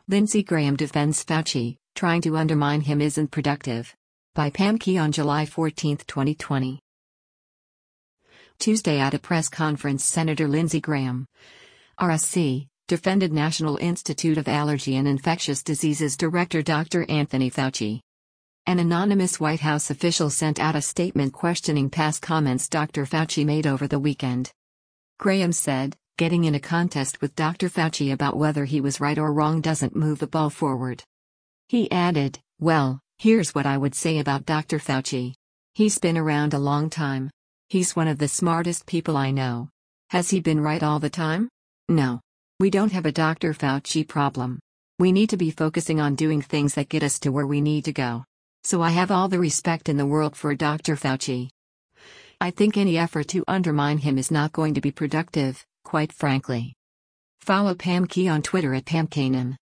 Lindsey Graham defends Fauci, trying to undermine him isn't productive. By Pam Key on July 14, 2020. Tuesday at a press conference, Senator Lindsey Graham, RSC, defended National Institute of Allergy and Infectious Diseases Director Dr. Anthony Fauci. An anonymous White House official sent out a statement questioning past comments Dr. Fauci made over the weekend. Graham said, "Getting in a contest with Dr. Fauci about whether he was right or wrong doesn't move the ball forward." He added, "Well, here's what I would say about Dr. Fauci. He's been around a long time. He's one of the smartest people I know. Has he been right all the time? No. We don't have a Dr. Fauci problem. We need to be focusing on doing things that get us to where we need to go. So I have all the respect in the world for Dr. Fauci. I think any effort to undermine him is not going to be productive, quite frankly." Follow Pam Key on Twitter at PamKanem.